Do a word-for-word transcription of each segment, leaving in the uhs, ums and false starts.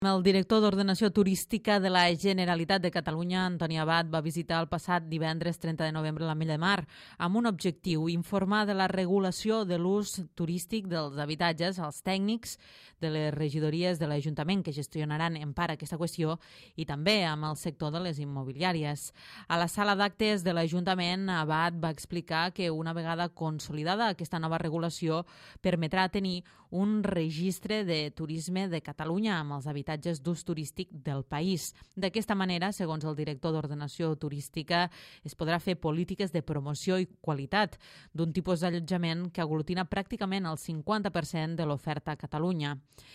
El director d'Ordenació Turística de la Generalitat de Catalunya, Antoni Abad, va visitar el passat divendres trenta de novembre l'Ametlla de Mar amb un objectiu: informar de la regulació de l'ús turístic dels habitatges als tècnics de les regidories de l'Ajuntament que gestionaran en part aquesta qüestió i també amb el sector de les immobiliàries. A la sala d'actes de l'Ajuntament, Abad va explicar que una vegada consolidada aquesta nova regulació permetrà tenir un registre de turisme de Catalunya amb els habitatges d'ús turístic del país. D'aquesta manera, segons el director d'Ordenació Turística, es podrà fer polítiques de promoció i qualitat d'un tipus d'allotjament que aglutina pràcticament el cinquanta per cent de l'oferta a Catalunya.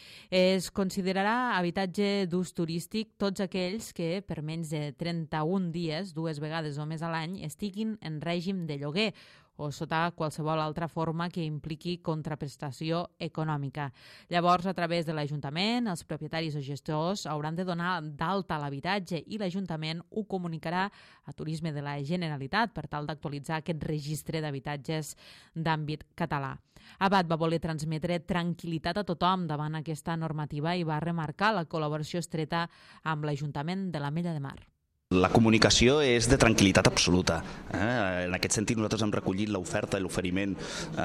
Es considerarà habitatge d'ús turístic tots aquells que, per menys de trenta-un dies, dues vegades o més a l'any, estiguin en règim de lloguer o sota qualsevol altra forma que impliqui contraprestació econòmica. Llavors, a través de l'Ajuntament, els propietaris o gestors hauran de donar d'alta l'habitatge i l'Ajuntament ho comunicarà a Turisme de la Generalitat per tal d'actualitzar aquest registre d'habitatges d'àmbit català. Abad va voler transmetre tranquil·litat a tothom davant aquesta normativa i va remarcar la col·laboració estreta amb l'Ajuntament de l'Ametlla de Mar. La comunicació és de tranquil·litat absoluta. Eh? En aquest sentit, nosaltres hem recollit l'oferta i l'oferiment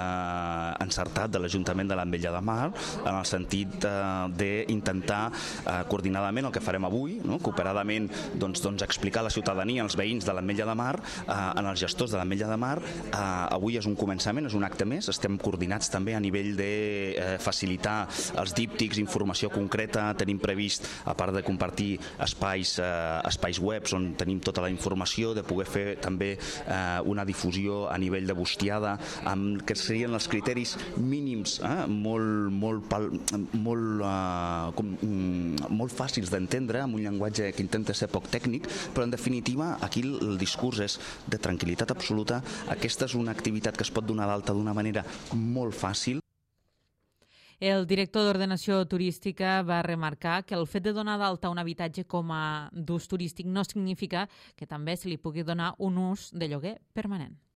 eh, encertat de l'Ajuntament de l'Ametlla de Mar en el sentit eh, d'intentar eh, coordinadament el que farem avui, no? cooperadament doncs, doncs, explicar a la ciutadania, als veïns de l'Ametlla de Mar, eh, en els gestors de l'Ametlla de Mar. Eh, avui és un començament, és un acte més. Estem coordinats també a nivell de eh, facilitar els díptics, informació concreta. Tenim previst, a part de compartir espais, eh, espais web on tenim tota la informació, de poder fer també eh, una difusió a nivell de bustiada amb que serien els criteris mínims eh, molt, molt, pal, molt, eh, com, molt fàcils d'entendre, amb un llenguatge que intenta ser poc tècnic, però en definitiva aquí el discurs és de tranquil·litat absoluta. Aquesta és una activitat que es pot donar d'alta d'una manera molt fàcil. El director d'Ordenació Turística va remarcar que el fet de donar d'alta un habitatge com a d'ús turístic no significa que també se li pugui donar un ús de lloguer permanent.